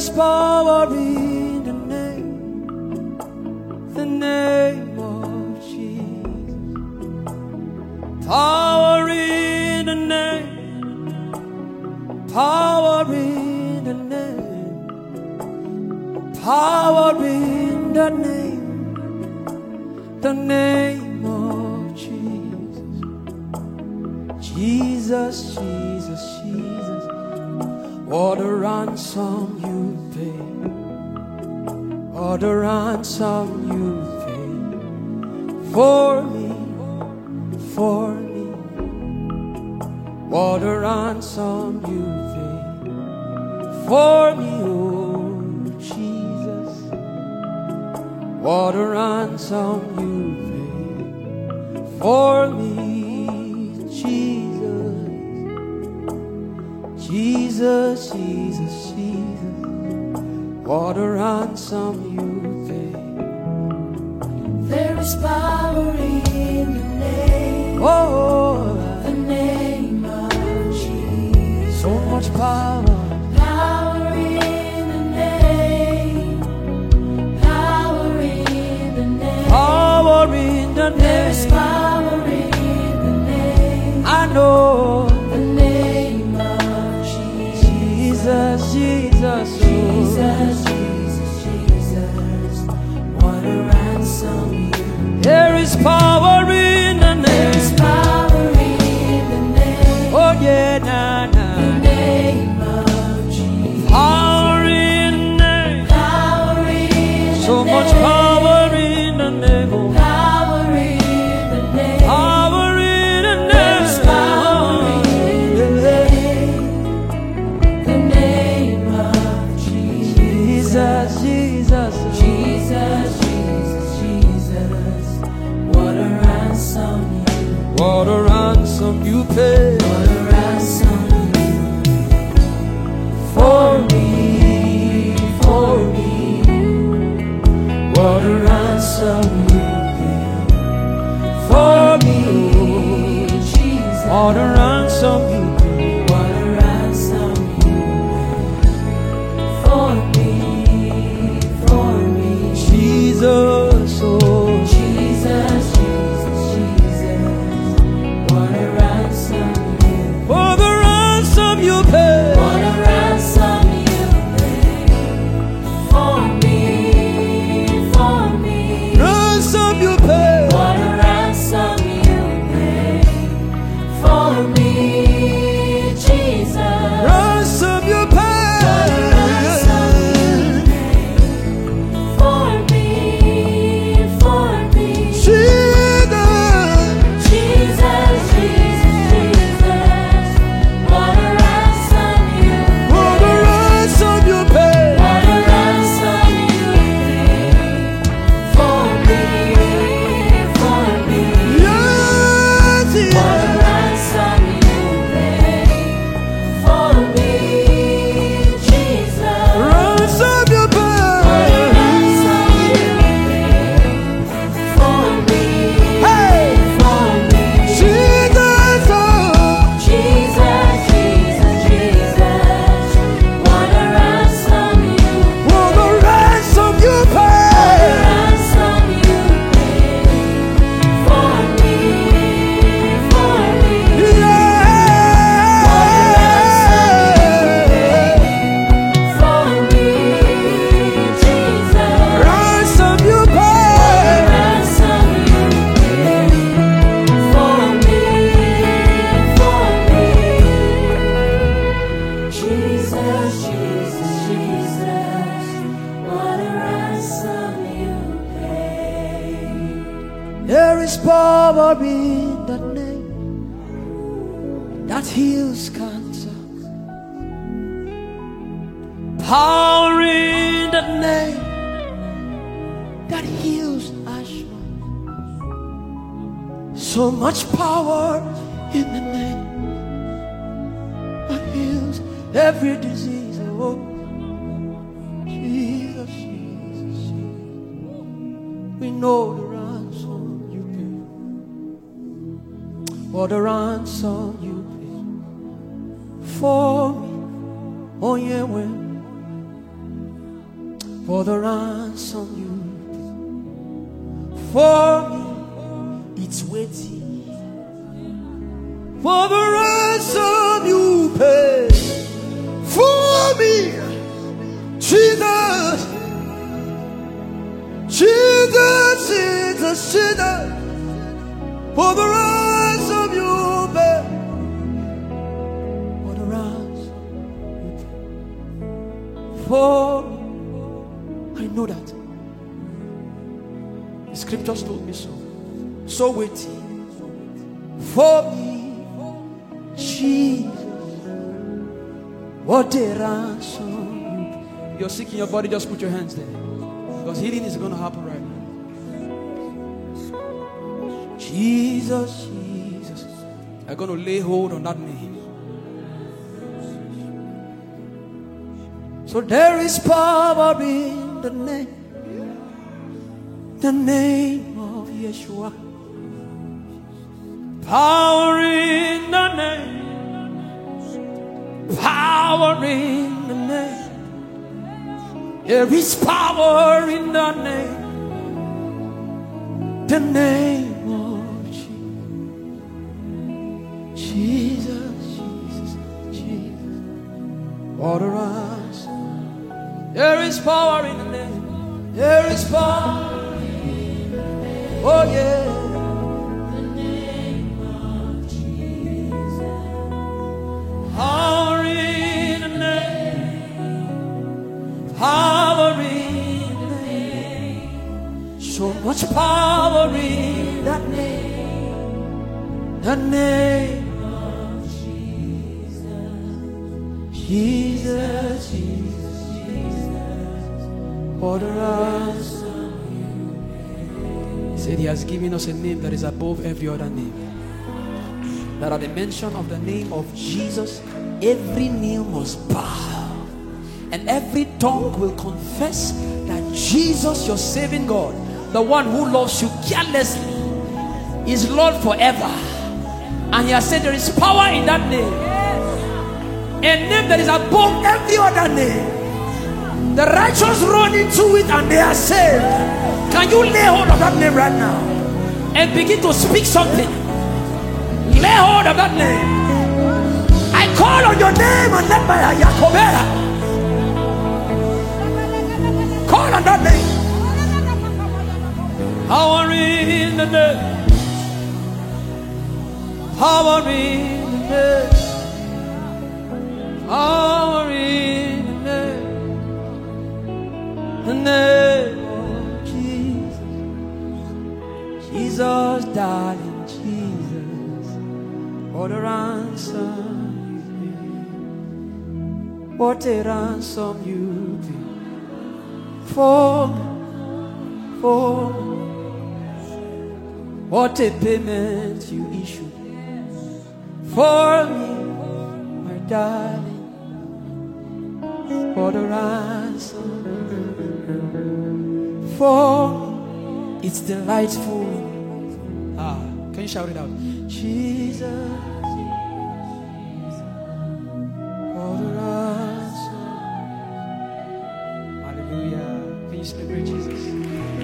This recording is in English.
is power in the name of Jesus. Power in the name, power in the name, power in the name of Jesus. Jesus, Jesus, Jesus, what a ransom you paid, what a ransom you paid for me, for me. What a ransom you paid for me, oh Jesus. What a ransom you paid for me, Jesus. Jesus, Jesus, Jesus. What a ransom you paid. There is power in the name. Oh, the name of Jesus. so much power. Power in the name. Power in the name. Power in the There is name. power in the name. I know. The name of Jesus. Jesus, Jesus, oh. Jesus, Jesus, Jesus. What a ransom you. There is power in the There is name. power in the name. Oh yeah, na The na. name of Jesus. Power in the name. Power in the So name. much power in the name. Oh. Power in the name. Power in the There is power name. in the name. The name of Jesus. Jesus, Jesus. Jesus, Jesus, Jesus. What a ransom you. What a ransom you paid What a ransom you. for me. For me. What a ransom you paid for me. Jesus. What a ransom you paid. What a ransom you paid for me, for me. Jesus, oh. Jesus, Jesus, Jesus. What a ransom you. For the ransom you paid. What a ransom you paid for me, for me. Ransom you paid. What a ransom you paid for me, Jesus. Ransom you What a ransom you paid. paid for me, for me. Jesus. Jesus, Jesus, Jesus. What a ransom you For the paid. ransom you paid. What a ransom you paid for me, for me. Yes, What a yes. ransom you paid for me, Jesus. Ransom you What a paid. ransom you paid for me, Hey. for me. Jesus, oh. Jesus, Jesus, Jesus. What a ransom you For the ransom you paid. ransom you paid for me, for me. Yeah. For me, Jesus. Ransom you paid. Ransom you paid for me, for me. Jesus, Jesus, Jesus. What a ransom you paid. There is power in the name that heals cancer. Power in the name that heals asthma. So much power in the name that heals every disease. Oh, Jesus, Jesus, Jesus. We know the ransom you paid. What a ransom you paid for me. Oh yeah, when for the ransom you paid. For me, it's waiting. For the ransom you paid. For me, Jesus. Jesus, Jesus, Jesus. For the ransom you paid. For the ransom you paid. For me. I know that. The scriptures told me so. So waiting for me, Jesus. What a ransom. You're sick in your body, just put your hands there. Because healing is going to happen right now. Jesus, Jesus. I'm going to lay hold on that name. So there is power in the name of Yeshua. Power in the name. Power in the name. There is power in the name. The name of Jesus. Jesus, Jesus. What a ransom. There is power in the name. There is power. Oh yeah. The name of Jesus. Power in the name. Power in the name. So much power in that name. The name of Jesus. Jesus, Jesus, Jesus. For the ransom. He said he has given us a name that is above every other name. That at the mention of the name of Jesus, every knee must bow and every tongue will confess that Jesus, your saving God, the one who loves you carelessly, is Lord forever. And he has said there is power in that name, a name that is above every other name. The righteous run into it and they are saved. Can you lay hold of that name right now and begin to speak something? Lay hold of that name. I call on your name and let my Yakobera. Call on that name. Power in the name. Power in the name. Power in the name. The name of Jesus. Jesus, darling Jesus. For the ransom you paid. What a ransom you paid. For what a payment you issued. For me, my darling. For the ransom. For it's delightful. Can you shout it out? Jesus. For the ransom. Hallelujah. Can you celebrate Jesus?